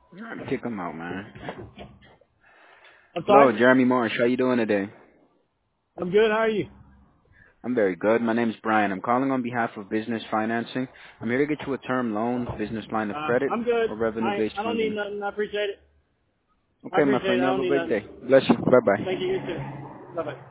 Trying to kick him out, man. I'm Hello, sorry? Jeremy Marsh. How you doing today? I'm good. How are you? I'm very good. My name is Brian. I'm calling on behalf of business financing. I'm here to get you a term loan, business line of credit, I'm good. or revenue-based I don't need funding. nothing. I appreciate it. I Okay, my appreciate friend. it. You I have don't a need great nothing. day. Bless you. Bye-bye. Thank you. You too. Bye bye.